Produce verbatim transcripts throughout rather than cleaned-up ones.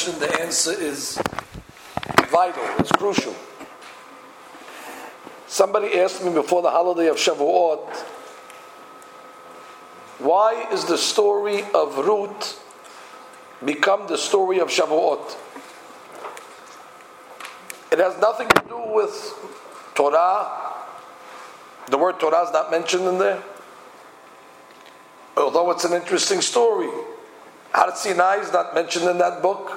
question, the answer is vital, it's crucial. Somebody asked me before the holiday of Shavuot, why is the story of Ruth become the story of Shavuot? It has nothing to do with Torah. The word Torah is not mentioned in there. Although it's an interesting story. Har Sinai is not mentioned in that book.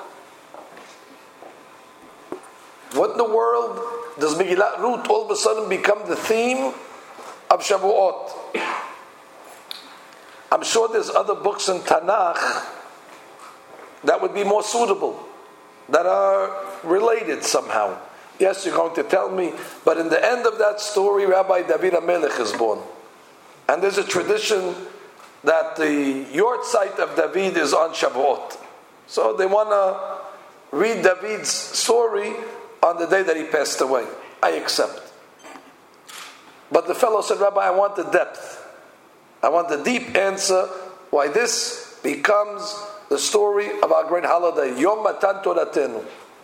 What in the world does Megillat Ruth all of a sudden become the theme of Shavuot? I'm sure there's other books in Tanakh that would be more suitable, that are related somehow. Yes, you're going to tell me, but in the end of that story, Rabbi David HaMelech is born. And there's a tradition that the Yortzeit of David is on Shavuot. So they want to read David's story on the day that he passed away. I accept. But the fellow said, Rabbi, I want the depth. I want the deep answer why this becomes the story of our great holiday, Yom Matan Toratenu.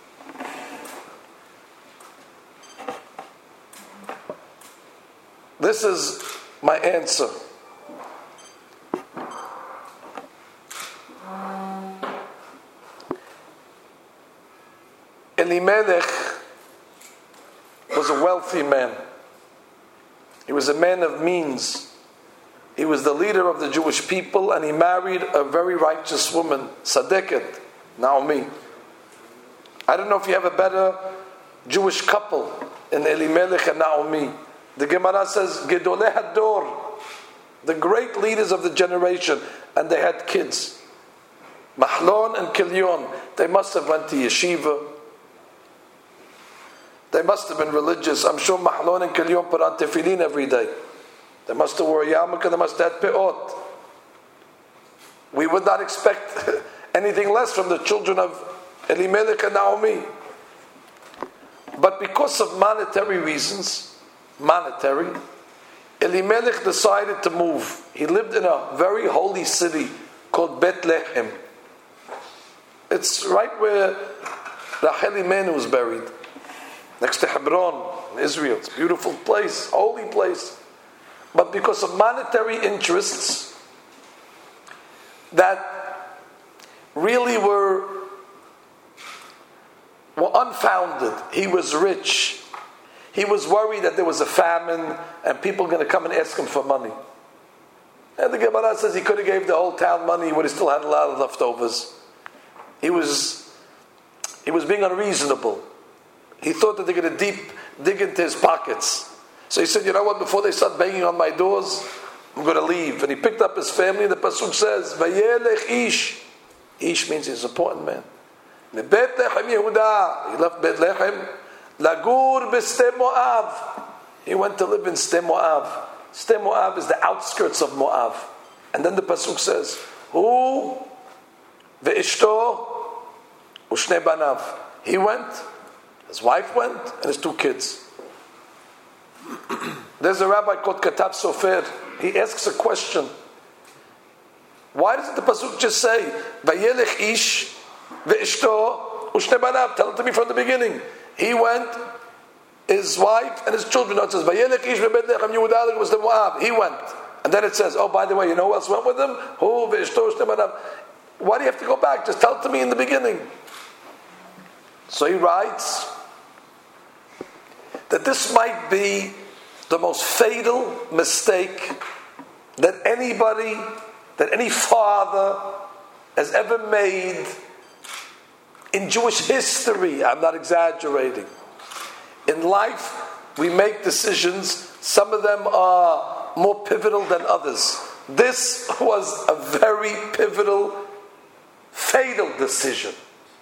This is my answer. Elimelech was a wealthy man. He was a man of means. He was the leader of the Jewish people, and he married a very righteous woman, Sadeket, Naomi. I don't know if you have a better Jewish couple in Elimelech and Naomi. The Gemara says, Gedolei Hador, the great leaders of the generation, and they had kids. Mahlon and Kilion, they must have went to yeshiva. They must have been religious. I'm sure Mahlon and Kilion put on tefillin every day. They must have worn a yarmulke, they must have had peot. We would not expect anything less from the children of Elimelech and Naomi. But because of monetary reasons, monetary, Elimelech decided to move. He lived in a very holy city called Bethlehem. It's right where Rachel Imenu was buried, next to Hebron in Israel. It's a beautiful place, holy place. But because of monetary interests that really were, were unfounded, he was rich. He was worried that there was a famine and people were going to come and ask him for money. And the Gemara says he could have gave the whole town money, he would have still had a lot of leftovers. He was, he was being unreasonable. He thought that they're going to deep dig into his pockets. So he said, you know what, before they start banging on my doors, I'm going to leave. And he picked up his family, and the Pasuk says, Vayelech Ish. Ish means he's an important man. Bethlehem Yehuda. He left Bethlehem. Lagur b'Sde Moav. He went to live in Sde Moav. Sde Moav is the outskirts of Moav. And then the Pasuk says, Hu ve'ishto u'shnei banav. He went, his wife went, and his two kids. There's a rabbi called Katav Sofer. He asks a question. Why doesn't the Pasuk just say, Vayelech ish ve'ishto u'shnei banav? Tell it to me from the beginning. He went, his wife, and his children. No, it says, Vayelech ish ve'bethlechem Yehuda was the Moab. He went. And then it says, oh, by the way, you know who else went with him? Who ve'ishto u'shnei banav? Why do you have to go back? Just tell it to me in the beginning. So he writes that this might be the most fatal mistake that anybody, that any father has ever made in Jewish history. I'm not exaggerating. In life, we make decisions. Some of them are more pivotal than others. This was a very pivotal, fatal decision.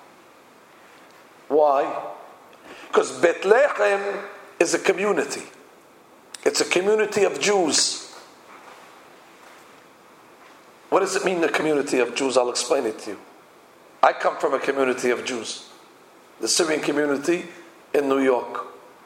Why? Because Bethlehem is a community. It's a community of Jews. What does it mean, the community of Jews? I'll explain it to you. I come from a community of Jews, the Syrian community in New York.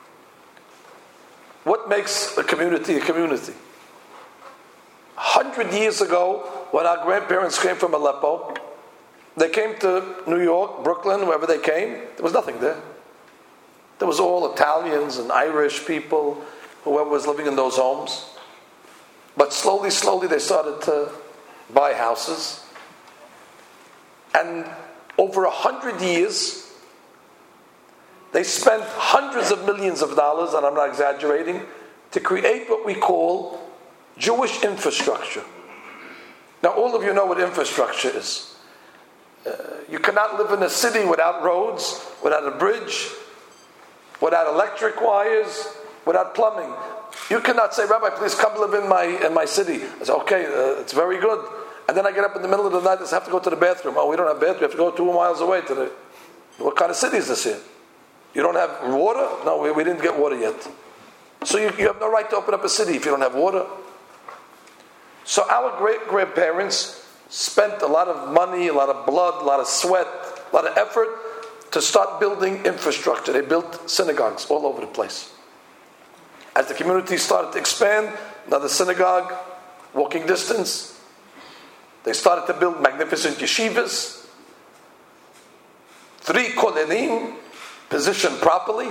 What makes a community a community? A hundred years ago, when our grandparents came from Aleppo, They came to New York, Brooklyn, wherever they came, there was nothing there. There was all Italians and Irish people, whoever was living in those homes. But slowly, slowly they started to buy houses. And over a hundred years, they spent hundreds of millions of dollars, and I'm not exaggerating, to create what we call Jewish infrastructure. Now, all of you know what infrastructure is. Uh, you cannot live in a city without roads, without a bridge, without electric wires, without plumbing. You cannot say, Rabbi, please come live in my in my city. I say, okay, uh, it's very good. And then I get up in the middle of the night and I have to go to the bathroom. Oh, we don't have a bathroom. We have to go two miles away to the... What kind of city is this here? You don't have water? No, we, we didn't get water yet. So you, you have no right to open up a city if you don't have water. So our great-grandparents spent a lot of money, a lot of blood, a lot of sweat, a lot of effort to start building infrastructure. They built synagogues all over the place. As the community started to expand, another synagogue, walking distance. They started to build magnificent yeshivas. Three kolenim, positioned properly.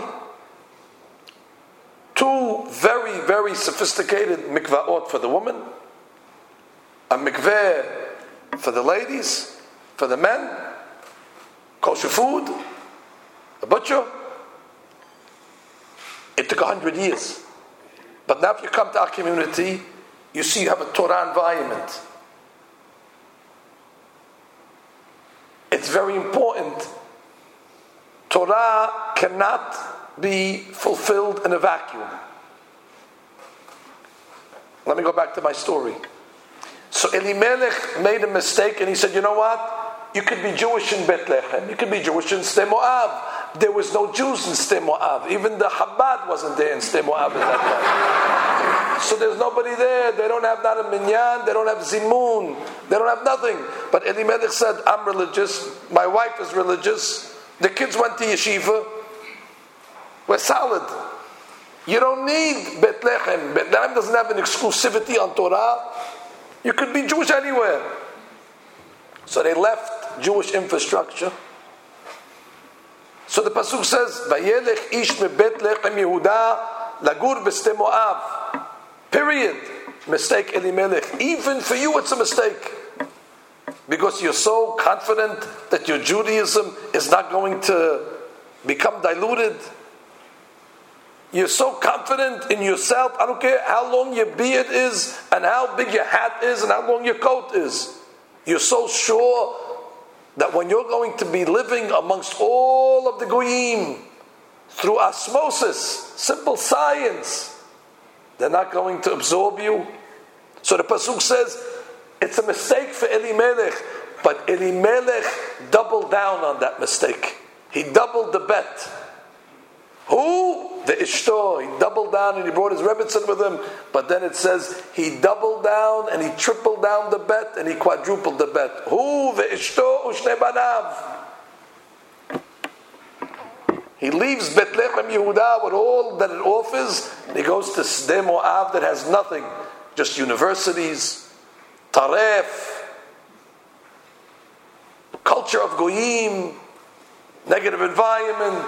Two very, very sophisticated mikvaot for the woman. A mikveh for the ladies, for the men. Kosher food. A butcher. It took a hundred years. But now if you come to our community, you see you have a Torah environment. It's very important. Torah cannot be fulfilled in a vacuum. Let me go back to my story. So Elimelech made a mistake and he said, you know what? You could be Jewish in Bethlehem. You could be Jewish in Sde Moab. There was no Jews in Sde Moab. Even the Chabad wasn't there in Sde Moab at that time. So there's nobody there. They don't have not a minyan. They don't have zimun. They don't have nothing. But Elimelech said, I'm religious. My wife is religious. The kids went to yeshiva. We're solid. You don't need Bethlehem. Bethlehem doesn't have an exclusivity on Torah. You could be Jewish anywhere. So they left Jewish infrastructure. So the pasuk says, "Vayelech ish me Bethlehem Yehuda lagur b'Sde Moab." Period. Mistake Elimelech. Even for you, it's a mistake because you're so confident that your Judaism is not going to become diluted. You're so confident in yourself. I don't care how long your beard is and how big your hat is and how long your coat is. You're so sure that when you're going to be living amongst all of the goyim through osmosis, simple science, they're not going to absorb you. So the pasuk says it's a mistake for Elimelech, but Elimelech doubled down on that mistake. He doubled the bet. Who? The Ishto. He doubled down and he brought his Rebbetzin with him. But then it says he doubled down and he tripled down the bet and he quadrupled the bet. Who? The Ishto u'shnei banav. He leaves Bethlehem Yehuda with all that it offers and he goes to Sde Moab that has nothing. Just universities, Taref, culture of Goyim, negative environment.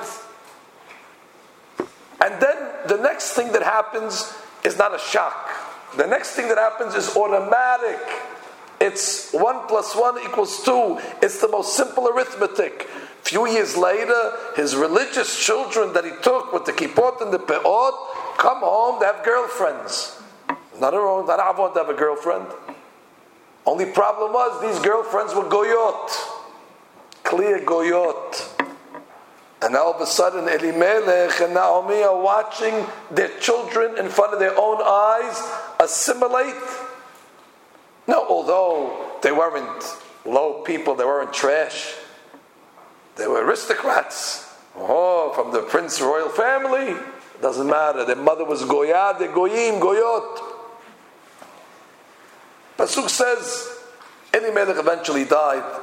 And then the next thing that happens is not a shock. The next thing that happens is automatic. It's one plus one equals two. It's the most simple arithmetic. A few years later, his religious children that he took with the kippot and the peot come home to have girlfriends. Not a wrong, not I want to have a girlfriend. Only problem was these girlfriends were goyot. Clear goyot. And now all of a sudden Elimelech and Naomi are watching their children in front of their own eyes assimilate. No, although they weren't low people, they weren't trash. They were aristocrats. Oh, from the Prince royal family. Doesn't matter. Their mother was Goya, the Goyim, Goyot. Pasuk says Elimelech eventually died.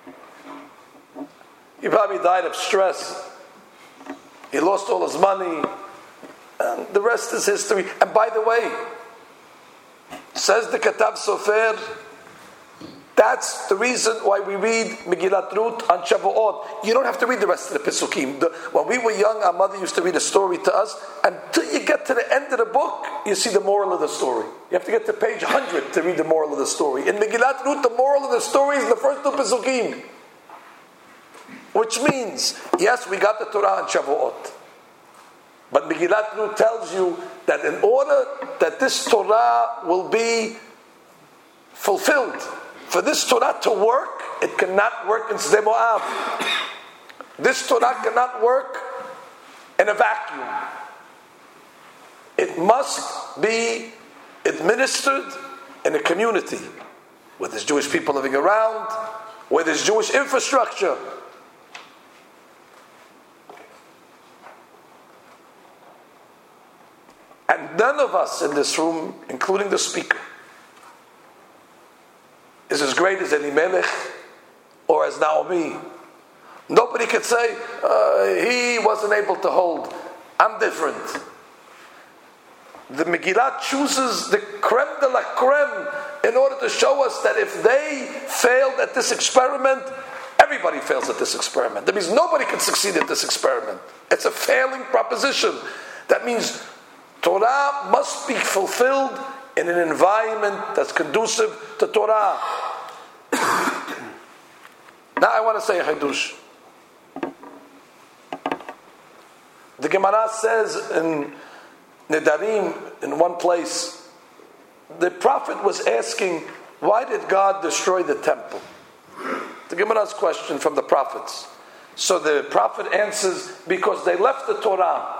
He probably died of stress. He lost all his money. And the rest is history. And by the way, says the Katav Sofer, That's the reason why we read Megillat Ruth on Shavuot. You don't have to read the rest of the Pesukim. The, when we were young, our mother used to read a story to us. Until you get to the end of the book, you see the moral of the story. You have to get to page one hundred to read the moral of the story. In Megillat Ruth, the moral of the story is the first two Pesukim. Which means, yes, we got the Torah on Shavuot. But Megillat Ruth tells you that in order that this Torah will be fulfilled, for this Torah to work, it cannot work in Sdei Moab. This Torah cannot work in a vacuum. It must be administered in a community where there's Jewish people living around, where there's Jewish infrastructure. And none of us in this room, including the speaker, is as great as Elimelech or as Naomi. Nobody could say, uh, he wasn't able to hold. I'm different. The Megillah chooses the creme de la creme in order to show us that if they failed at this experiment, everybody fails at this experiment. That means nobody can succeed at this experiment. It's a failing proposition. That means Torah must be fulfilled in an environment that's conducive to Torah. Now I want to say a Hadush. The Gemara says in Nedarim, in one place, the prophet was asking, why did God destroy the temple? The Gemara's question from the prophets. So the prophet answers, because they left the Torah.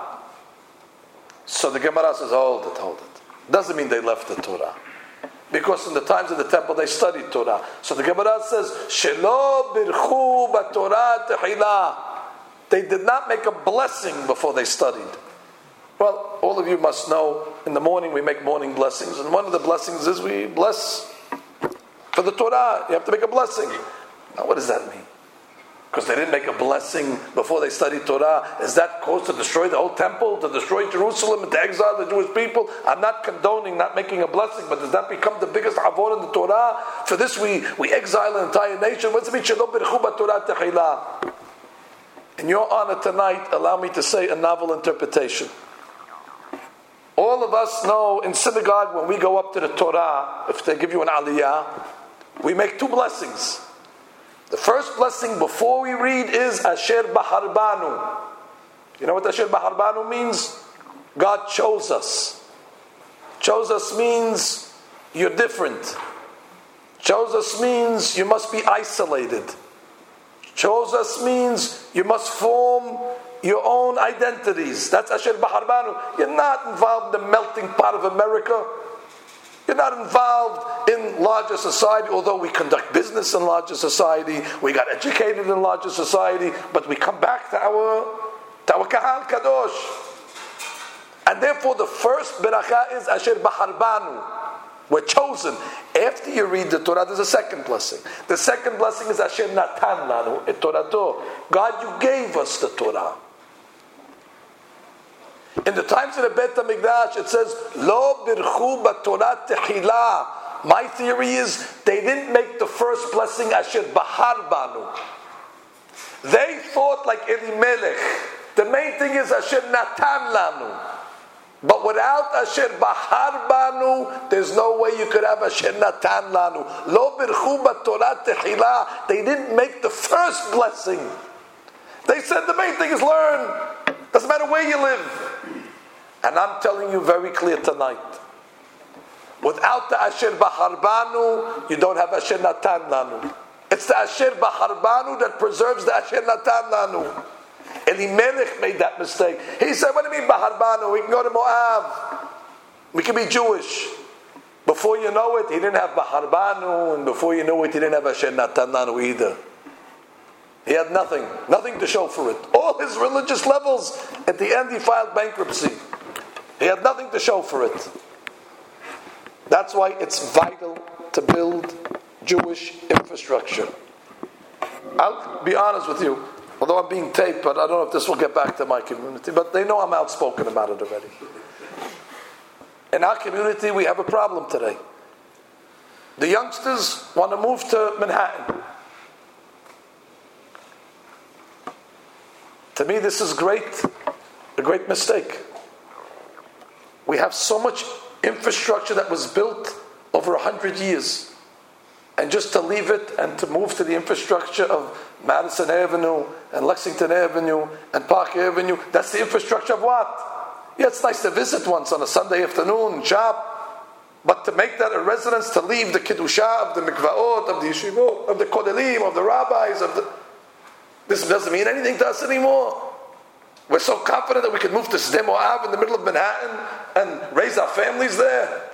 So the Gemara says, hold it, hold it. Doesn't mean they left the Torah. Because in the times of the temple they studied Torah. So the Gemara says, Shelo birchu b'Torah tehila. They did not make a blessing before they studied. Well, all of you must know, in the morning we make morning blessings. And one of the blessings is we bless for the Torah. You have to make a blessing. Now what does that mean? Because they didn't make a blessing before they studied Torah. Is that cause to destroy the whole temple, to destroy Jerusalem, and to exile the Jewish people? I'm not condoning not making a blessing, but does that become the biggest avor in the Torah? For this we, we exile an entire nation. What's it mean? Shelo birchu b'Torah tehila. In your honor tonight, allow me to say a novel interpretation. All of us know in synagogue when we go up to the Torah, if they give you an aliyah, we make two blessings. The first blessing before we read is Asher Baharbanu. You know what Asher Baharbanu means? God chose us. Chose us means you're different. Chose us means you must be isolated. Chose us means you must form your own identities. That's Asher Baharbanu. You're not involved in the melting pot of America. You're not involved in larger society, although we conduct business in larger society, we got educated in larger society, but we come back to our, to our Kahal Kadosh. And therefore the first beracha is Asher Baharbanu. We're chosen. After you read the Torah, there's a second blessing. The second blessing is Asher Natan Lanu et Torato. God, you gave us the Torah. In the times of the Beit HaMikdash, it says, Lo birchu b'Torah tehila. My theory is, they didn't make the first blessing Asher Bahar Banu. They thought like Elimelech. The main thing is Asher Natan Lanu. But without Asher Bahar Banu, there's no way you could have Asher Natan Lanu. Lo birchu b'Torah tehila. They didn't make the first blessing. They said the main thing is learn. Doesn't matter where you live. And I'm telling you very clear tonight. Without the Asher Baharbanu, you don't have Asher Natan Lanu. It's the Asher Baharbanu that preserves the Asher Natan Lanu. Elimelech made that mistake. He said, what do you mean Baharbanu? We can go to Moab. We can be Jewish. Before you know it, he didn't have Baharbanu, and before you know it, he didn't have Asher Natan Lanu either. He had nothing, nothing to show for it. All his religious levels, at the end he filed bankruptcy. He had nothing to show for it. That's why it's vital to build Jewish infrastructure. I'll be honest with you, although I'm being taped, but I don't know if this will get back to my community, but they know I'm outspoken about it already. In our community, we have a problem today. The youngsters want to move to Manhattan. To me, this is great, a great mistake. We have so much infrastructure that was built over a hundred years. And just to leave it and to move to the infrastructure of Madison Avenue and Lexington Avenue and Park Avenue, that's the infrastructure of what? Yeah, it's nice to visit once on a Sunday afternoon and shop. But to make that a residence, to leave the Kiddusha of the Mikvaot, of the Yeshivot, of the Kodelim, of the rabbis, of the... This doesn't mean anything to us anymore. We're so confident that we can move to Sde Moab in the middle of Manhattan and raise our families there.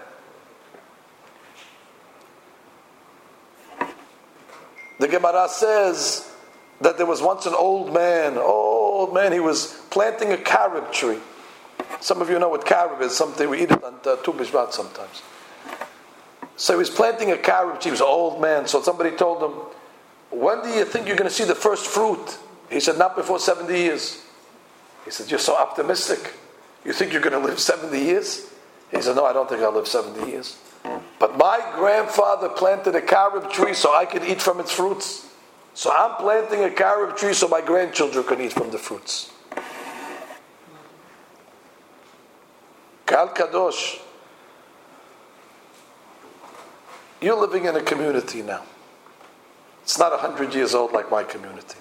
The Gemara says that there was once an old man, old man, he was planting a carob tree. Some of you know what carob is, something we eat it on uh, Tu B'Shvat sometimes. So he was planting a carob tree, he was an old man, so somebody told him, when do you think you're going to see the first fruit? He said, not before seventy years. He said, you're so optimistic. You think you're going to live seventy years? He said, no, I don't think I'll live seventy years. But my grandfather planted a carob tree so I could eat from its fruits. So I'm planting a carob tree so my grandchildren can eat from the fruits. Kal Kadosh, you're living in a community now. It's not a hundred years old like my community.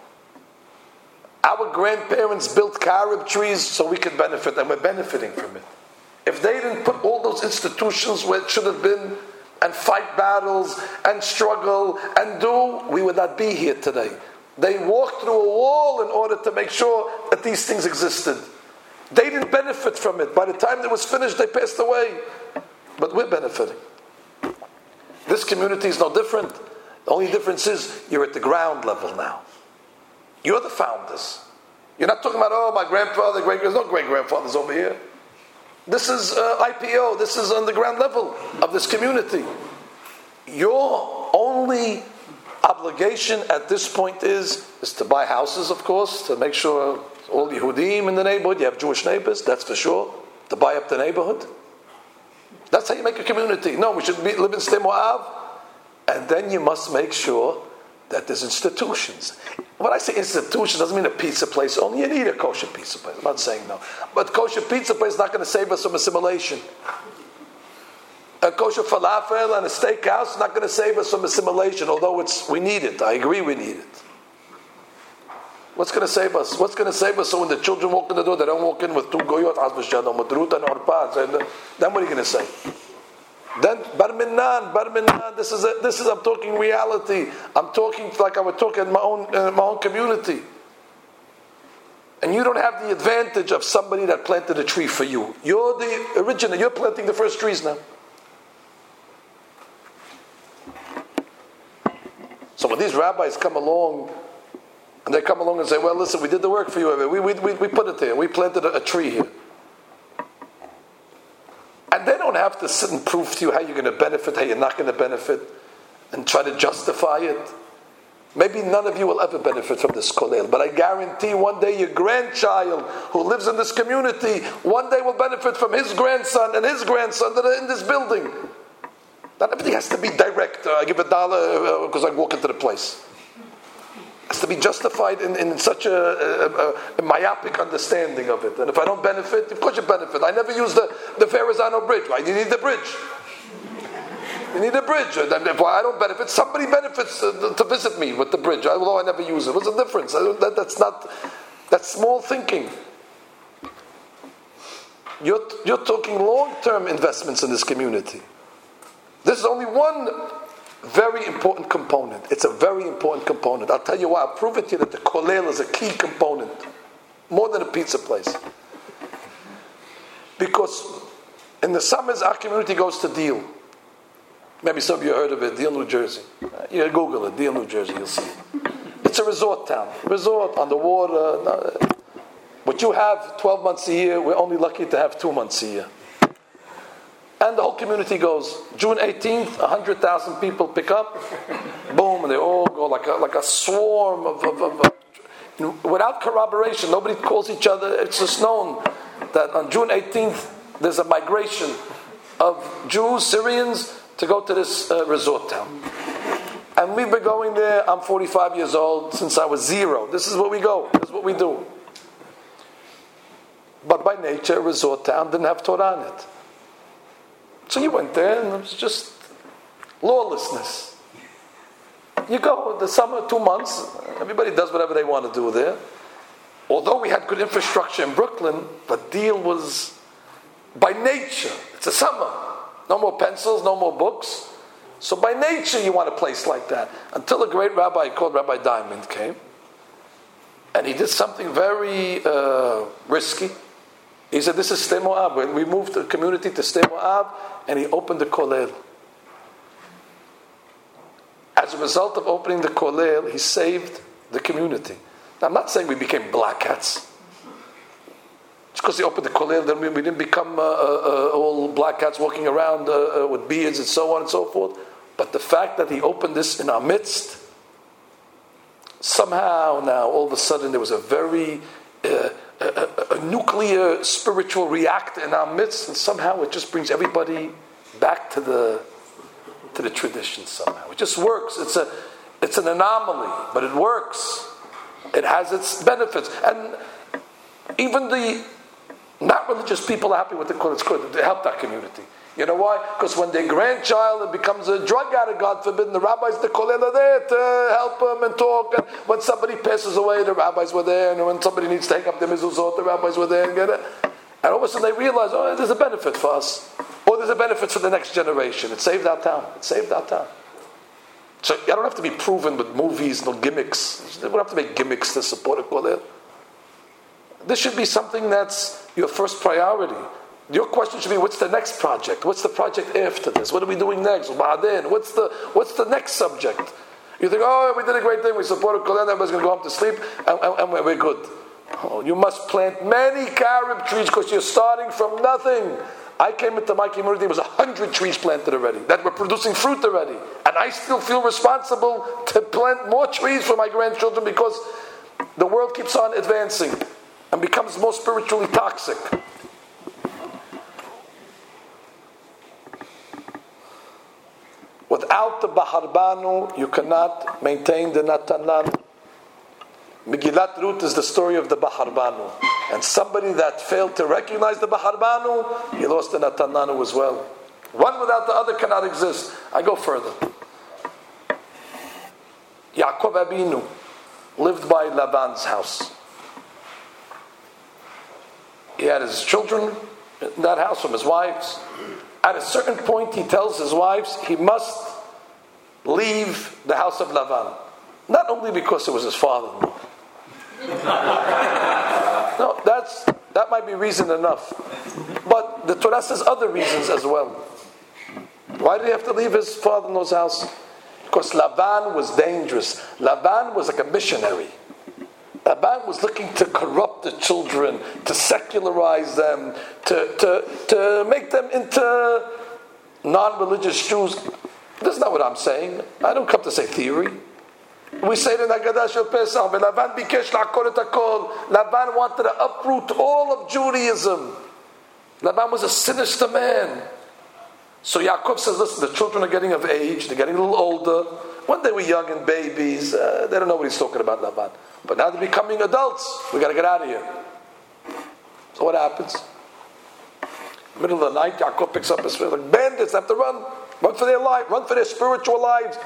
Our grandparents built carob trees so we could benefit, and we're benefiting from it. If they didn't put all those institutions where it should have been, and fight battles, and struggle, and do, we would not be here today. They walked through a wall in order to make sure that these things existed. They didn't benefit from it. By the time it was finished, they passed away. But we're benefiting. This community is no different. The only difference is you're at the ground level now. You're the founders. You're not talking about, oh, my grandfather, great, there's no great-grandfathers over here. This is uh, I P O. This is on the ground level of this community. Your only obligation at this point is, is to buy houses, of course, to make sure all Yehudim in the neighborhood, you have Jewish neighbors, that's for sure, to buy up the neighborhood. That's how you make a community. No, we should be, live in Sde Moab. And then you must make sure that there's institutions. When I say institutions, doesn't mean a pizza place only. You need a kosher pizza place. I'm not saying no. But kosher pizza place is not going to save us from assimilation. A kosher falafel and a steakhouse is not going to save us from assimilation, although it's we need it. I agree we need it. What's going to save us? What's going to save us so when the children walk in the door, they don't walk in with two goyot, hasbashalom, with Ruth and Orpa. Then what are you going to say? Then bar minan, bar minan. This is a, this is I'm talking reality. I'm talking like I would talk in my own uh, my own community. And you don't have the advantage of somebody that planted a tree for you. You're the originator. You're planting the first trees now. So when these rabbis come along, and they come along and say, "Well, listen, we did the work for you. We we we, we put it there. We planted a, a tree here." And they don't have to sit and prove to you how you're going to benefit, how you're not going to benefit, and try to justify it. Maybe none of you will ever benefit from this kollel, but I guarantee one day your grandchild who lives in this community, one day will benefit from his grandson and his grandson that are in this building. Not everything has to be direct. Uh, I give a dollar because uh, I walk into the place. It has to be justified in, in such a, a, a myopic understanding of it. And if I don't benefit, of course you benefit. I never use the, the Verrazano Bridge. Why do you need the bridge? You need a bridge. And if I don't benefit, somebody benefits to, to visit me with the bridge, although I never use it. What's the difference? That, that's not, that's small thinking. You're, you're talking long-term investments in this community. This is only one very important component. It's a very important component. I'll tell you why. I'll prove it to you that the kollel is a key component. More than a pizza place. Because in the summers, our community goes to Deal. Maybe some of you heard of it, Deal, New Jersey. You Google it, Deal, New Jersey, you'll see it. It's a resort town. Resort, on the water. What you have twelve months a year, we're only lucky to have two months a year. And the whole community goes. June eighteenth, one hundred thousand people pick up. Boom, and they all go like a, like a swarm of, of, of, of... Without corroboration, nobody calls each other. It's just known that on June eighteenth, there's a migration of Jews, Syrians, to go to this uh, resort town. And we've been going there, I'm forty-five years old, since I was zero. This is where we go, this is what we do. But by nature, a resort town didn't have Torah in it. So you went there and it was just lawlessness. You go, the summer, two months, everybody does whatever they want to do there. Although we had good infrastructure in Brooklyn, the deal was by nature. It's a summer. No more pencils, no more books. So by nature you want a place like that. Until a great rabbi called Rabbi Diamond came. And he did something very uh, risky. He said, this is Sde Moab. When we moved the community to Sde Moab, and he opened the Kollel. As a result of opening the Kollel, he saved the community. Now, I'm not saying we became black hats. Just because he opened the Kollel, then we, we didn't become uh, uh, all black hats walking around uh, uh, with beards and so on and so forth. But the fact that he opened this in our midst, somehow now, all of a sudden, there was a very uh, a, a nuclear spiritual reactor in our midst, and somehow it just brings everybody back to the to the tradition somehow. It just works. It's a it's an anomaly, but it works. It has its benefits. And even the not religious people are happy with the Kollel. It's good. It helped our community. You know why? Because when their grandchild becomes a drug addict, God forbid, the rabbis, the Kollel are there to help them and talk. And when somebody passes away, the rabbis were there. And when somebody needs to take up the mezuzot, the rabbis were there and get it. And all of a sudden they realize, oh, there's a benefit for us. Or there's a benefit for the next generation. It saved our town. It saved our town. So I don't have to be proven with movies, no gimmicks. We don't have to make gimmicks to support a Kollel. This should be something that's your first priority. Your question should be, what's the next project? What's the project after this? What are we doing next? What's the what's the next subject? You think, oh, we did a great thing. We supported Kollel. Everybody's going to go home to sleep, and, and, and we're good. Oh, you must plant many carob trees because you're starting from nothing. I came into my community, there was a hundred trees planted already that were producing fruit already. And I still feel responsible to plant more trees for my grandchildren because the world keeps on advancing and becomes more spiritually toxic. Without the Bahar Banu, you cannot maintain the Natan Lanu. Megillat Ruth is the story of the Bahar Banu. And somebody that failed to recognize the Bahar Banu, he lost the Natan Lanu as well. One without the other cannot exist. I go further. Yaakov Abinu lived by Laban's house. He had his children in that house from his wives. At a certain point, he tells his wives he must leave the house of Laban. Not only because it was his father-in-law. No, that's that might be reason enough. But the Torah says other reasons as well. Why did he have to leave his father-in-law's house? Because Laban was dangerous. Laban was like a missionary. Laban was looking to corrupt the children, to secularize them, to, to, to make them into non-religious Jews. That's not what I'm saying. I don't come to say theory. We say in Haggadah Shel Pesach, Laban bikesh la'akor et hakol. Laban wanted to uproot all of Judaism. Laban was a sinister man. So Yaakov says, listen, the children are getting of age, they're getting a little older. When they were young and babies, uh, they don't know what he's talking about, Laban. But now they're becoming adults. We got to get out of here. So what happens? Middle of the night, Yaakov picks up his like bandits have to run, run for their life, run for their spiritual lives.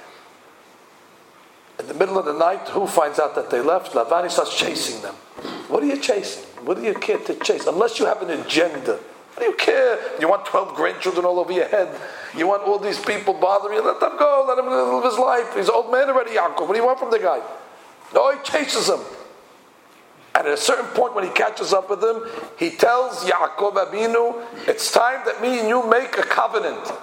In the middle of the night, who finds out that they left? Laban, he starts chasing them. What are you chasing? What do you care to chase? Unless you have an agenda. What do you care? You want twelve grandchildren all over your head. You want all these people bothering you. Let them go. Let him live his life. He's an old man already, Yaakov. What do you want from the guy? No, he chases him. And at a certain point when he catches up with him, he tells Yaakov Abinu, it's time that me and you make a covenant.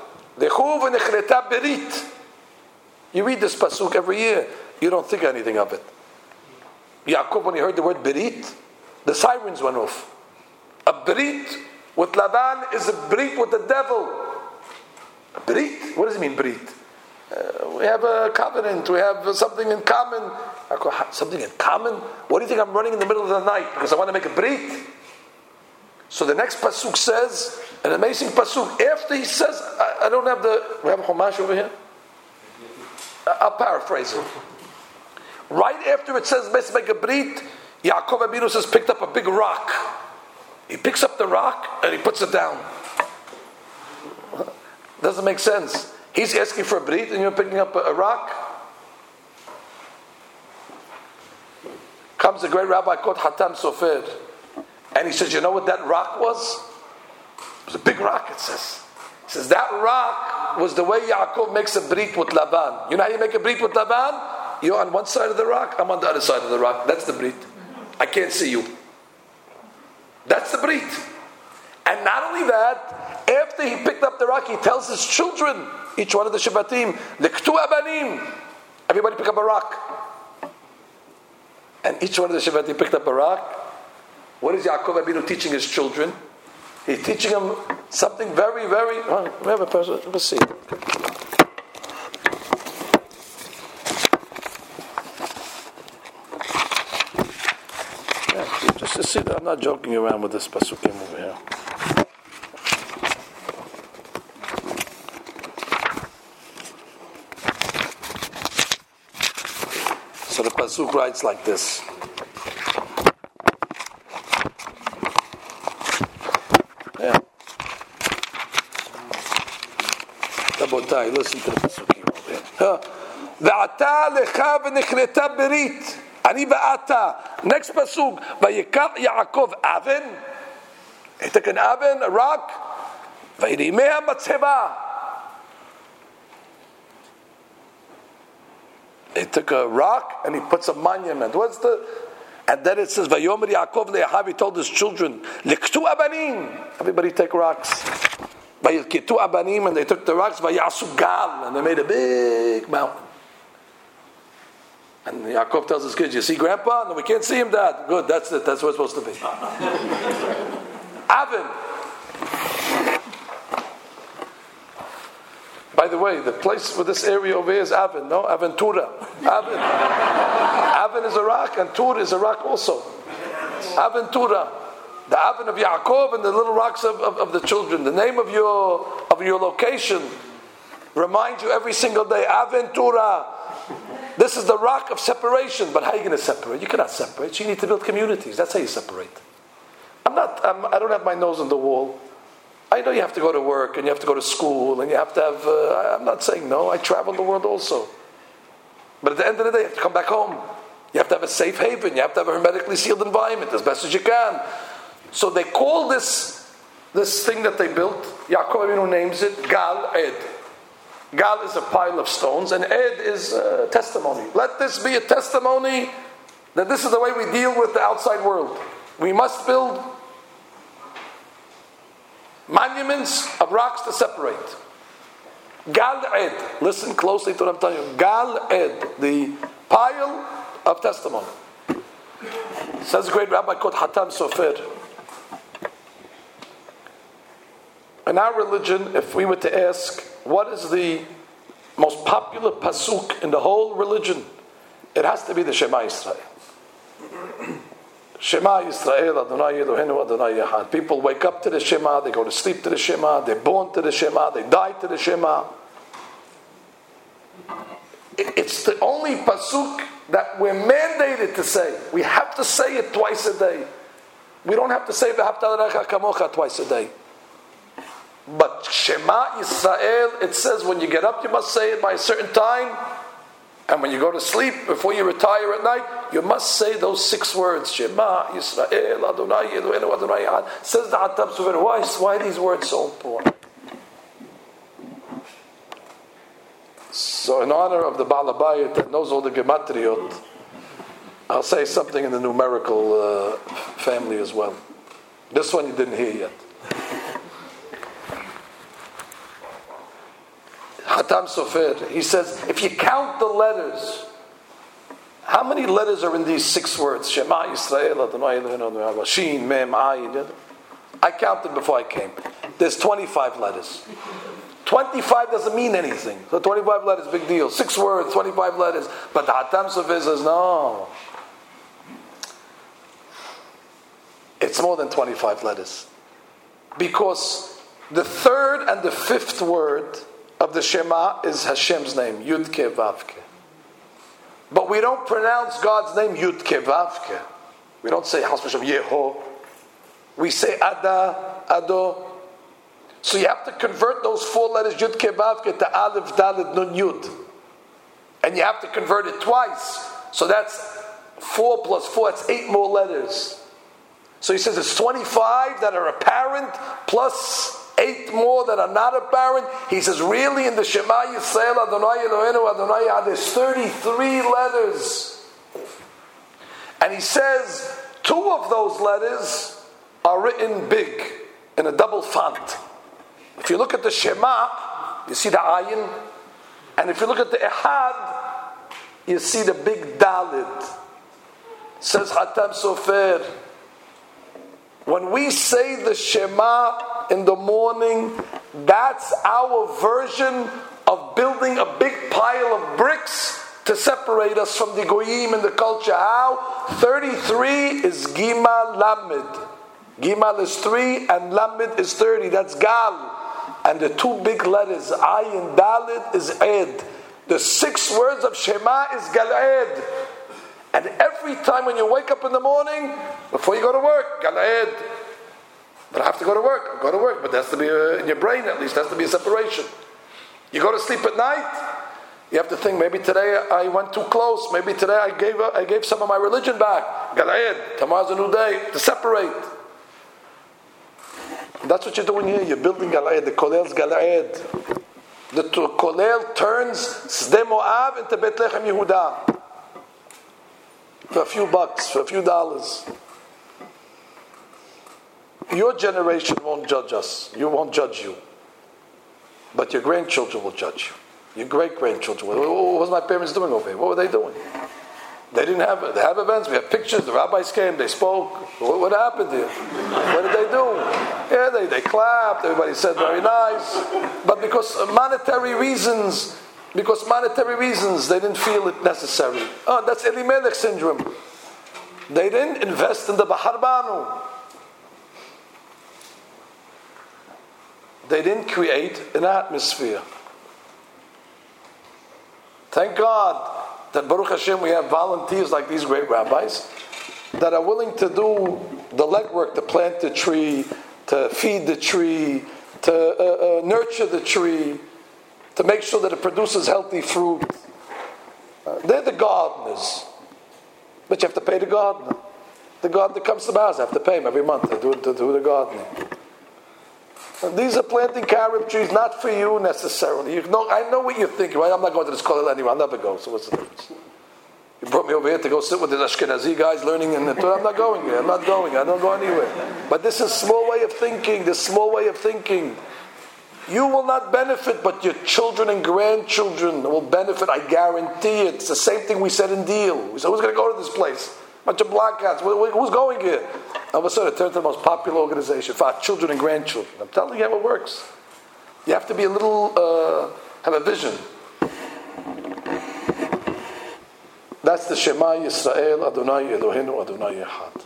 You read this pasuk every year. You don't think anything of it. Yaakov, when he heard the word berit, the sirens went off. A berit with Laban is a berit with the devil. A berit? What does it mean, berit? Uh, we have a covenant. We have something in common. I go, something in common? What do you think I'm running in the middle of the night? Because I want to make a berit? So the next pasuk says, an amazing pasuk. After he says, I, I don't have the, we have a chumash over here. I'll paraphrase it. Right after it says, "Let's make a brit," Yaakov Abinu says, picked up a big rock. He picks up the rock and he puts it down. Doesn't make sense. He's asking for a brit and you're picking up a, a rock. Comes a great rabbi called Hatam Sofer, and he says, "You know what that rock was? It was a big rock." It says. He says that rock was the way Yaakov makes a brit with Laban. You know how you make a brit with Laban? You're on one side of the rock, I'm on the other side of the rock. That's the brit. I can't see you. That's the brit. And not only that, after he picked up the rock, he tells his children, each one of the Shabbatim, "Liktu abanim." Everybody pick up a rock. And each one of the Shabbatim picked up a rock. What is Yaakov Abinu teaching his children? He's teaching them something very, very. Oh, we have a person. Let's see. Yeah, just to see that I'm not joking around with this pasukim over here. So the pasuk writes like this. Yeah. Rabotai, listen to the pasukim over here. Ve'ata lecha v'nichreta berit. Ani ve'ata. Next pasuk. Vayikach Yaakov aven. He took an aven, a rock. Vayirimeh matzeba. He took a rock and he puts a monument. What's the? And then it says, "Vayomer Yaakov le'achav." He told his children, "Liktu abanim." Everybody take rocks. Vayilkitu abanim, and they took the rocks. Vayasu gal, and they made a big mountain. And Yaakov tells his kids, "You see, Grandpa? No, we can't see him, Dad. Good, that's it. That's what it's supposed to be." Avin. By the way, the place for this area over here is Avin, no? Aventura. Avin. Avin is a rock, and Tur is a rock also. Aventura. The Avin of Yaakov and the little rocks of, of, of the children. The name of your of your location reminds you every single day. Aventura. This is the rock of separation. But how are you going to separate? You cannot separate. You need to build communities. That's how you separate. I'm not. I'm, I don't have my nose on the wall. I know you have to go to work and you have to go to school and you have to have, uh, I'm not saying no, I travel the world also. But at the end of the day, you have to come back home. You have to have a safe haven. You have to have a hermetically sealed environment as best as you can. So they call this, this thing that they built, Yaakov Avinu names it Gal Ed. Gal is a pile of stones and Ed is a testimony. Let this be a testimony that this is the way we deal with the outside world. We must build monuments of rocks to separate. Gal Ed. Listen closely to what I'm telling you. Gal Ed. The pile of testimony. Says a great rabbi called Hatam Sofer. In our religion, if we were to ask, what is the most popular pasuk in the whole religion? It has to be the Shema Yisrael. Shema Yisrael, Adonai Eloheinu, Adonai Echad. People wake up to the Shema, they go to sleep to the Shema, they're born to the Shema, they die to the Shema. It's the only pasuk that we're mandated to say. We have to say it twice a day. We don't have to say V'ahavta l'recha kamocha twice a day. But Shema Yisrael, it says when you get up, you must say it by a certain time. And when you go to sleep, before you retire at night, you must say those six words. Shema Yisrael, Adonai Eloheinu, Adonai Echad. Says the Hatam Sofer, why, why are these words so important? So in honor of the Baal Habayit that knows all the Gematriot, I'll say something in the numerical uh, family as well. This one you didn't hear yet. Hatam Sofer, he says, if you count the letters, how many letters are in these six words? Shema Yisrael, Adonai Eloheinu, Adonai Echad, Shin, Mem, Ayin. I counted before I came. There's twenty-five letters. twenty-five doesn't mean anything. So twenty-five letters, big deal. Six words, twenty-five letters. But the Hatam Sofer says, no. It's more than twenty-five letters. Because the third and the fifth word of the Shema is Hashem's name, Yud-Ke Vav-Ke. But we don't pronounce God's name Yud-Ke Vav-Ke. We don't say Chas v'Shalom Yeho. We say Ada, Ado. So you have to convert those four letters Yud-Ke Vav-Ke to Aleph, Dalet, Nun, Yud. And you have to convert it twice. So that's four plus four, that's eight more letters. So he says it's twenty-five that are apparent, plus eight more that are not apparent. He says really in the Shema Yisrael, Adonai Eloheinu, Adonai Echad, there's thirty-three letters. And he says two of those letters are written big, in a double font. If you look at the Shema, you see the Ayin. And if you look at the Echad, you see the big Dalid. Says Hatam Sofer, when we say the Shema in the morning, that's our version of building a big pile of bricks to separate us from the Goyim and the culture. How? thirty-three is Gimal Lamed. Gimal is three and Lamed is thirty. That's Gal. And the two big letters, Ayin Dalit, is Ed. The six words of Shema is Gal'ed. And every time when you wake up in the morning, before you go to work, Gal'ed. But I have to go to work. I go to work, but there has to be a, in your brain at least, there has to be a separation. You go to sleep at night, you have to think, maybe today I went too close. Maybe today I gave I gave some of my religion back. Gal'ed. Tomorrow's a new day. To separate. That's what you're doing here. You're building Gal'ed. The Kolel's Gal'ed. The Kolel turns Sde Moab into Bethlehem Yehuda. For a few bucks, for a few dollars. Your generation won't judge us. You won't judge you. But your grandchildren will judge you. Your great-grandchildren will. What was my parents doing over here? What were they doing? They didn't have, they have events, we have pictures, the rabbis came, they spoke. What, what happened here? What did they do? Yeah, they, they clapped, everybody said very nice. But because of monetary reasons, because monetary reasons, they didn't feel it necessary. Oh, that's Elimelech syndrome. They didn't invest in the Bahar Banu. They didn't create an atmosphere. Thank God that Baruch Hashem we have volunteers like these great rabbis that are willing to do the legwork, to plant the tree, to feed the tree, to uh, uh, nurture the tree, to make sure that it produces healthy fruit. Uh, they're the gardeners. But you have to pay the gardener. The gardener comes to the house, I have to pay him every month to do, to do the gardening. And these are planting carob trees, not for you necessarily. You know, I know what you're thinking, right? I'm not going to this college anyway. I'll never go. So what's the difference? You brought me over here to go sit with the Ashkenazi guys learning in the Torah. I'm not going here. I'm not going. I don't go anywhere. But this is a small way of thinking. This small way of thinking. You will not benefit, but your children and grandchildren will benefit. I guarantee it. It's the same thing we said in Deal. We said, who's going to go to this place? Bunch of black cats. Who's going here? All of a sudden, it turned to the most popular organization for our children and grandchildren. I'm telling you how it works. You have to be a little, uh, have a vision. That's the Shema Yisrael, Adonai Eloheinu, Adonai Echad.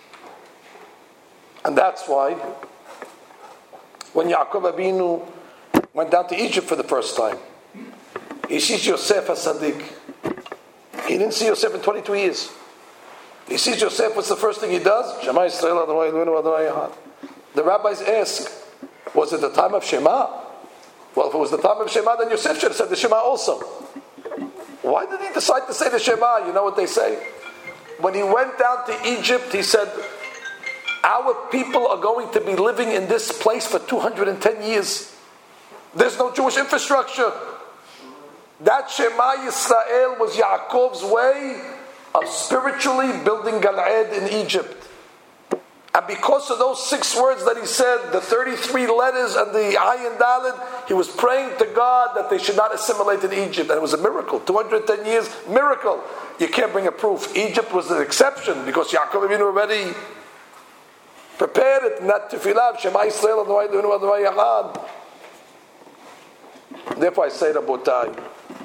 And that's why, when Yaakov Abinu went down to Egypt for the first time, he sees Yosef HaSadik. He didn't see Yosef in twenty-two years. He sees Yosef, what's the first thing he does? Shema Yisrael, Adonai Eloheinu, Adonai Echad. The rabbis ask, was it the time of Shema? Well, if it was the time of Shema, then Yosef should have said the Shema also. Why did he decide to say the Shema? You know what they say? When he went down to Egypt, he said, our people are going to be living in this place for two hundred ten years. There's no Jewish infrastructure. That Shema Yisrael was Yaakov's way of spiritually building Gal'ed in Egypt. And because of those six words that he said, the thirty-three letters and the Ayin Dalid, he was praying to God that they should not assimilate in Egypt. And it was a miracle. two hundred ten years, miracle. You can't bring a proof. Egypt was an exception because Yaakov Avinu already prepared it. Not tefillah, Shema Yisrael, Adonai Eloheinu, Adonai Echad. Therefore I say, Rabotai,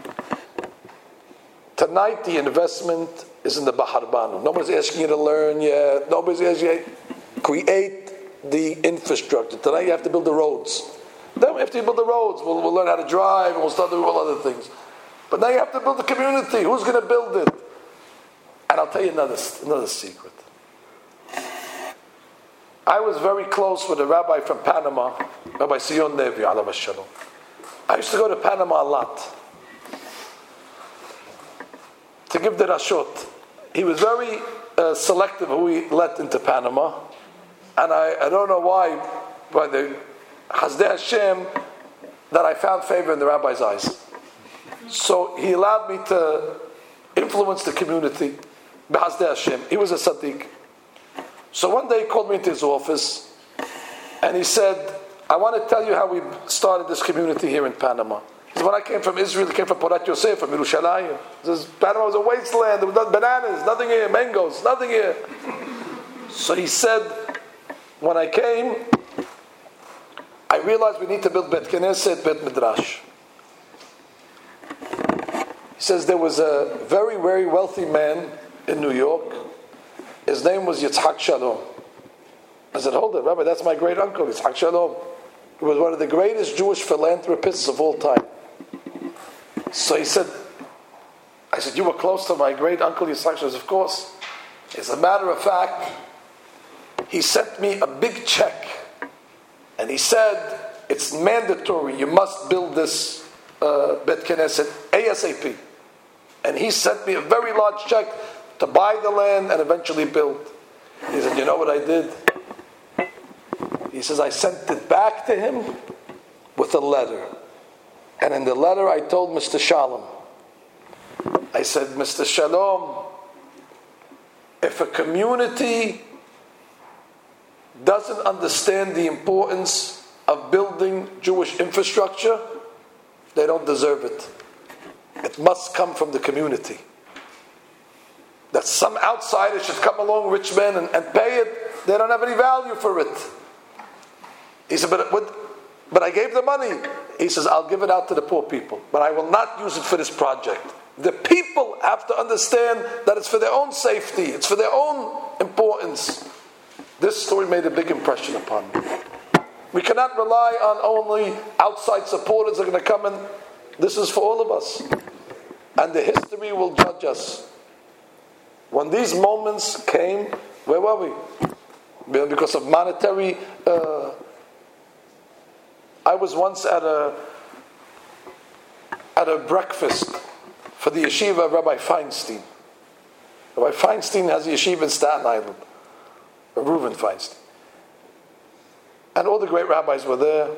tonight the investment is in the Bahar Banu. Nobody's asking you to learn yet. Nobody's asking you to create. the infrastructure. Tonight you have to build the roads. Then we have to build the roads. We'll, we'll learn how to drive and we'll start doing all other things. But now you have to build the community. Who's going to build it? And I'll tell you another, another secret. I was very close with a rabbi from Panama, Rabbi Sion Nevi, alav shalom. I used to go to Panama a lot to give the rashot. He was very uh, selective who he let into Panama. And I, I don't know why, by the Chazdei Hashem, that I found favor in the rabbi's eyes. So he allowed me to influence the community. B'Chazdei Hashem. He was a tzaddik. So one day he called me into his office and he said, I want to tell you how we started this community here in Panama. He said, when I came from Israel, I came from Porat Yosef, from Yerushalayim. He says, Panama was a wasteland. There was no bananas, nothing here, mangoes, nothing here. So he said, when I came, I realized we need to build Bet Knesset, Bet Midrash. He says there was a very, very wealthy man in New York. His name was Yitzhak Shalom. I said, hold it, Rabbi, that's my great uncle, Yitzhak Shalom. He was one of the greatest Jewish philanthropists of all time. So he said, I said, you were close to my great uncle Yitzhak Shalom? Of course. As a matter of fact, he sent me a big check. And he said, it's mandatory, you must build this uh, Bet Knesset ASAP. And he sent me a very large check to buy the land and eventually build. He said, you know what I did? He says, I sent it back to him with a letter. And in the letter I told Mister Shalom, I said, Mister Shalom, if a community doesn't understand the importance of building Jewish infrastructure, they don't deserve it. It must come from the community. That some outsider should come along, rich men, and, and pay it, they don't have any value for it. He said, but, but, but I gave the money. He says, I'll give it out to the poor people, but I will not use it for this project. The people have to understand that it's for their own safety, it's for their own importance. This story made a big impression upon me. We cannot rely on only outside supporters that are going to come in. This is for all of us. And the history will judge us. When these moments came, where were we? Because of monetary... Uh, I was once at a at a breakfast for the yeshiva of Rabbi Feinstein. Rabbi Feinstein has a yeshiva in Staten Island. Reuven Feinstein. And all the great rabbis were there.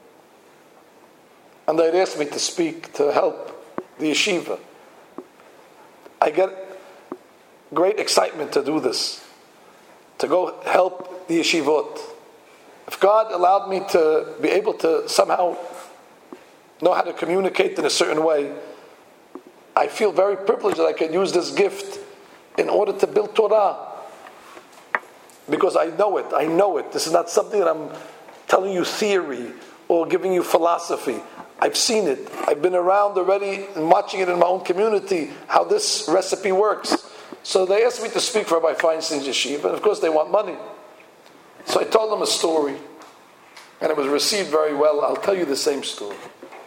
And they'd asked me to speak, to help the yeshiva. I get great excitement to do this, to go help the yeshivot. If God allowed me to be able to somehow know how to communicate in a certain way, I feel very privileged that I can use this gift in order to build Torah. Because I know it, I know it. This is not something that I'm telling you theory or giving you philosophy. I've seen it. I've been around already and watching it in my own community, how this recipe works. So they asked me to speak for Rabbi Feinstein's yeshiva, and of course they want money. So I told them a story, and it was received very well. I'll tell you the same story.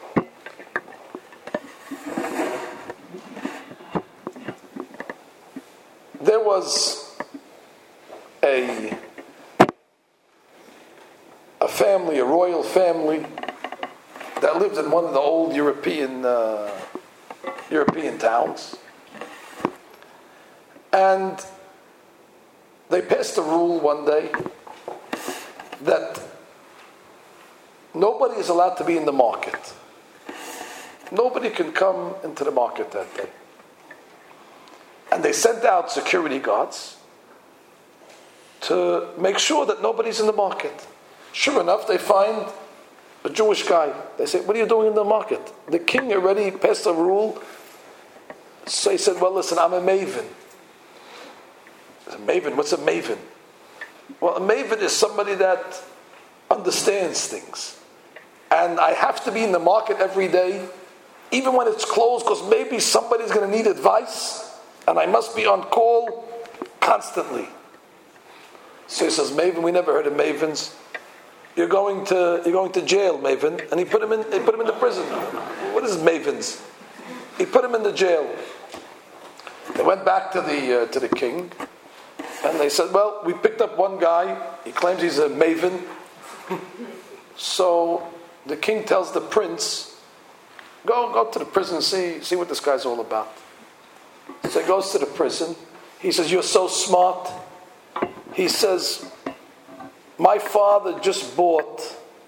There was a, a family, a royal family, that lived in one of the old European uh, European towns. And they passed a rule one day that nobody is allowed to be in the market. Nobody can come into the market that day. And they sent out security guards to make sure that nobody's in the market. Sure enough, they find a Jewish guy. They say, what are you doing in the market? The king already passed a rule. So he said, well, listen, I'm a maven. A maven? What's a maven? Well, a maven is somebody that understands things. And I have to be in the market every day, even when it's closed, because maybe somebody's going to need advice, and I must be on call constantly. So he says, Maven, we never heard of Mavens. You're going to you're going to jail, Maven. And he put him in he put him in the prison. What is Mavens? He put him in the jail. They went back to the uh, to the king, and they said, well, we picked up one guy. He claims he's a Maven. So the king tells the prince, go go to the prison and see, see what this guy's all about. So he goes to the prison. He says, you're so smart. He says, my father just bought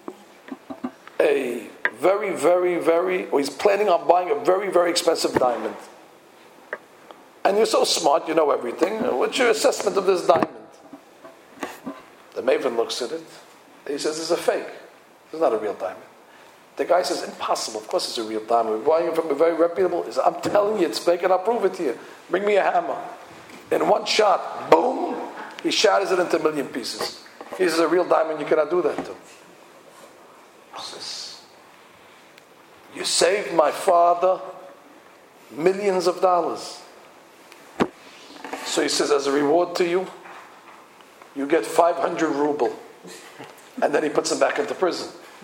a very, very, very, or he's planning on buying a very, very expensive diamond. And you're so smart, you know everything. What's your assessment of this diamond? The Maven looks at it. He says, it's a fake. It's not a real diamond. The guy says, impossible. Of course it's a real diamond. We're buying it from a very reputable. He says, I'm telling you, it's fake, and I'll prove it to you. Bring me a hammer. In one shot, boom, he shatters it into a million pieces. He says, a real diamond, you cannot do that to. He says, you saved my father millions of dollars. So he says, as a reward to you, you get five hundred ruble. And then he puts him back into prison.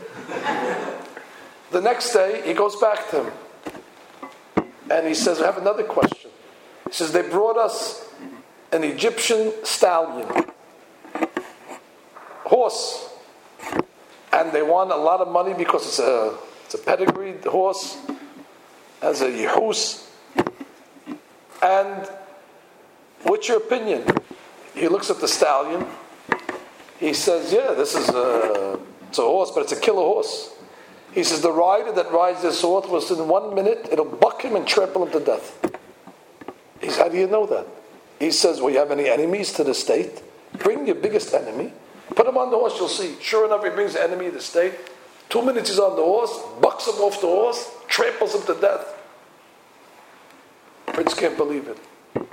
The next day, he goes back to him. And he says, I have another question. He says, they brought us an Egyptian stallion. Horse. And they want a lot of money because it's a, it's a pedigreed horse. Has a yehus. And what's your opinion? He looks at the stallion. He says, yeah, this is a, it's a horse, but it's a killer horse. He says, the rider that rides this horse was in one minute, it'll buck him and trample him to death. He says, how do you know that? He says, well, you have any enemies to the state? Bring your biggest enemy. Put him on the horse, you'll see. Sure enough, he brings the enemy of the state. Two minutes he's on the horse, bucks him off the horse, tramples him to death. Prince can't believe it.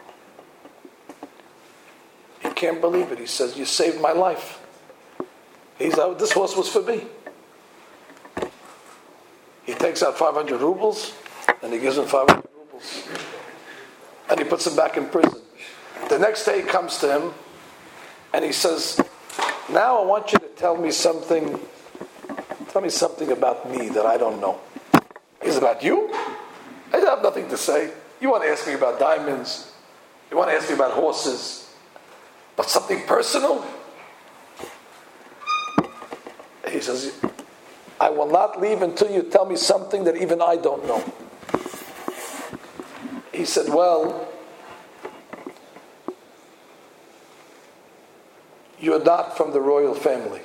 He can't believe it. He says, you saved my life. He's out, this horse was for me. He takes out five hundred rubles, and he gives him five hundred rubles. And he puts him back in prison. The next day he comes to him, and he says, now I want you to tell me something, tell me something about me that I don't know. He says, about you? I have nothing to say. You want to ask me about diamonds. You want to ask me about horses. But something personal? He says, I will not leave until you tell me something that even I don't know. He said, well, you're not from the royal family.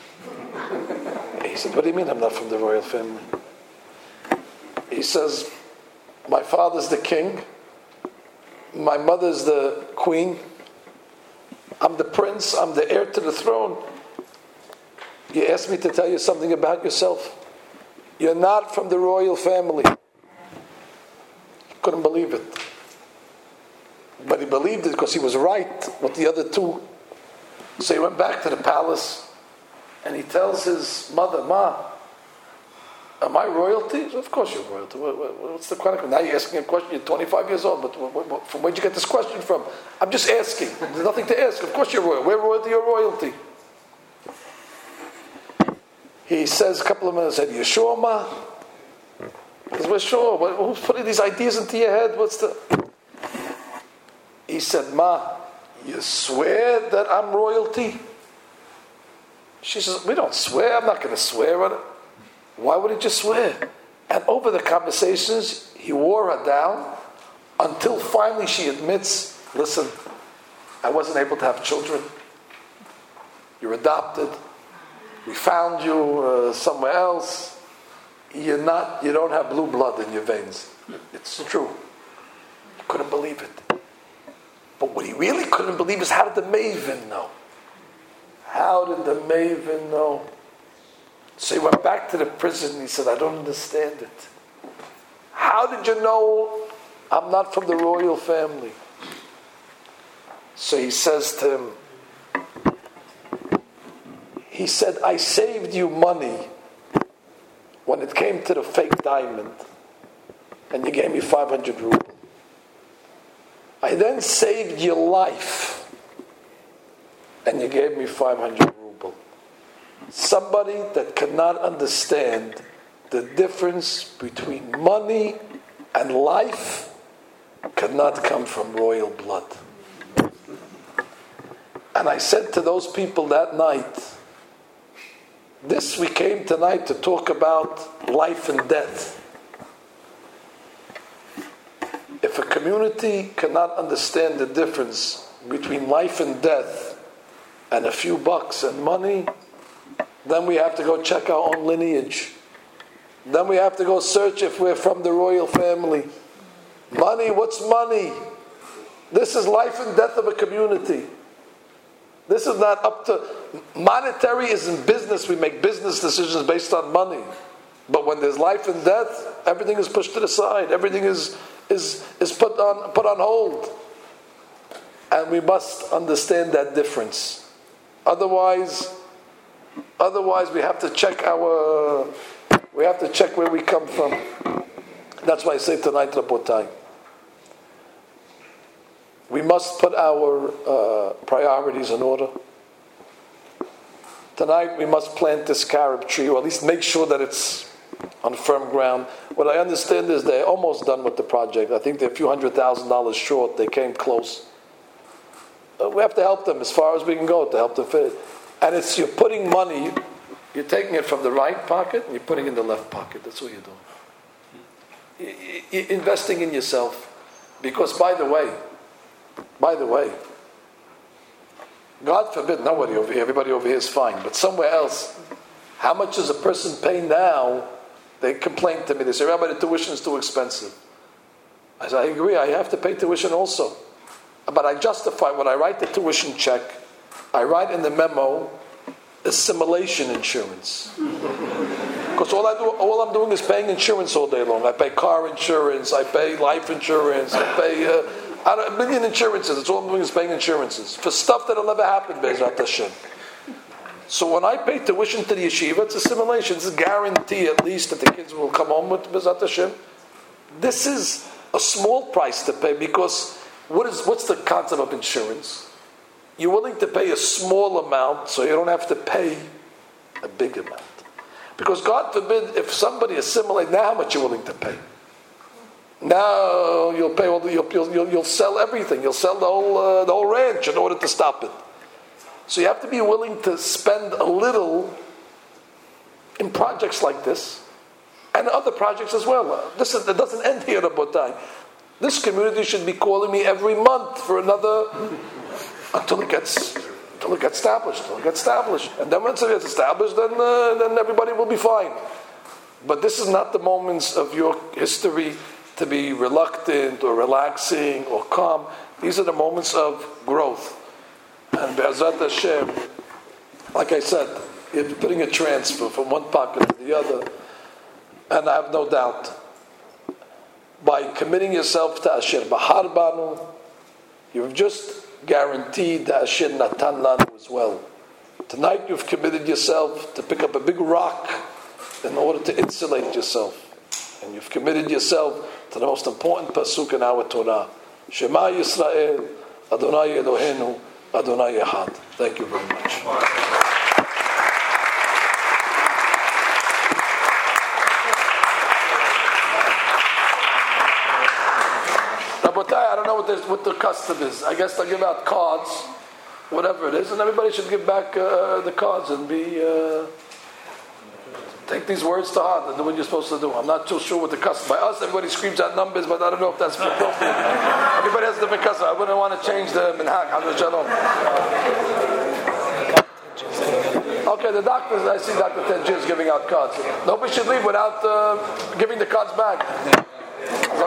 He said, what do you mean I'm not from the royal family? He says, my father's the king. My mother's the queen. I'm the prince. I'm the heir to the throne. You asked me to tell you something about yourself. You're not from the royal family. He couldn't believe it. But he believed it because he was right with the other two. So he went back to the palace and he tells his mother, Ma, am I royalty? Of course you're royalty. What's the question? Now you're asking a question. You're twenty-five years old, but from where'd you get this question from? I'm just asking. There's nothing to ask. Of course you're royal. We're royalty, you're royalty. He says a couple of minutes, said, you sure, Ma? He says, we're sure. Who's putting these ideas into your head? What's the... He said, Ma, you swear that I'm royalty? She says, we don't swear. I'm not going to swear on it. Why would he just swear? And over the conversations, he wore her down until finally she admits, listen, I wasn't able to have children. You're adopted. We found you uh, somewhere else. You're not, you don't have blue blood in your veins. It's true. He couldn't believe it. But what he really couldn't believe is, how did the Maven know? How did the Maven know? So he went back to the prison and he said, I don't understand it. How did you know I'm not from the royal family? So he says to him, he said, I saved you money when it came to the fake diamond, and you gave me five hundred rubles. I then saved your life, and you gave me five hundred ruble. Somebody that cannot understand the difference between money and life cannot come from royal blood. And I said to those people that night, this we came tonight to talk about life and death. If a community cannot understand the difference between life and death and a few bucks and money, then we have to go check our own lineage. Then we have to go search if we're from the royal family. Money, what's money? This is life and death of a community. This is not up to... Monetary is in business. We make business decisions based on money. But when there's life and death, everything is pushed to the side. Everything is, is, is put on, put on hold. And we must understand that difference. Otherwise, otherwise we have to check our... We have to check where we come from. That's why I say tonight, Rabotai, we must put our uh, priorities in order. Tonight we must plant this carob tree, or at least make sure that it's on firm ground. What I understand is they're almost done with the project. I think they're a few hundred thousand dollars short. They came close. Uh, we have to help them as far as we can go to help them fit it. And it's you're putting money, you're taking it from the right pocket and you're putting it in the left pocket. That's what you're doing. You're investing in yourself. Because by the way, by the way, God forbid, nobody over here, everybody over here is fine, but somewhere else, how much does a person pay now? They complain to me, they say, Rabbi, the tuition is too expensive. I say, I agree, I have to pay tuition also. But I justify, when I write the tuition check, I write in the memo, assimilation insurance. Because all I do, all I'm doing is paying insurance all day long. I pay car insurance, I pay life insurance, I pay uh, I don't, a million insurances. That's all I'm doing is paying insurances for stuff that'll never happen, Be'ezrat Hashem. So when I pay tuition to the yeshiva, it's assimilation. It's a guarantee at least that the kids will come home with Be'ezrat Hashem. This is a small price to pay because what is what's the concept of insurance? You're willing to pay a small amount so you don't have to pay a big amount. Because God forbid, if somebody assimilates, now how much you're willing to pay? Now you'll pay all the, you'll, you'll, you'll sell everything. You'll sell the whole uh, the whole ranch in order to stop it. So you have to be willing to spend a little in projects like this and other projects as well. Uh, this is, it doesn't end here, Rabotai. This community should be calling me every month for another until it gets until it gets established. Until it gets established, and then once it gets established, then uh, then everybody will be fine. But this is not the moments of your history to be reluctant or relaxing or calm. These are the moments of growth. And Be'ezrat Hashem, like I said, you're putting a transfer from one pocket to the other. And I have no doubt, by committing yourself to Asher Bahar Banu, you've just guaranteed that Asher Natan Lanu as well. Tonight you've committed yourself to pick up a big rock in order to insulate yourself. And you've committed yourself to the most important pasuk in our Torah. Shema Yisrael, Adonai Eloheinu, Adonai Echad. Thank you very much. Rabotai, I don't know what, what the custom is. I guess they'll give out cards, whatever it is, and everybody should give back uh, the cards and be... Uh, Take these words to heart and do what you're supposed to do. I'm not too sure what the custom. By us, everybody screams out numbers, but I don't know if that's appropriate. Everybody has a different custom. I wouldn't want to change the minhag. Okay, the doctors, I see Doctor Tenji is giving out cards. Nobody should leave without uh, giving the cards back.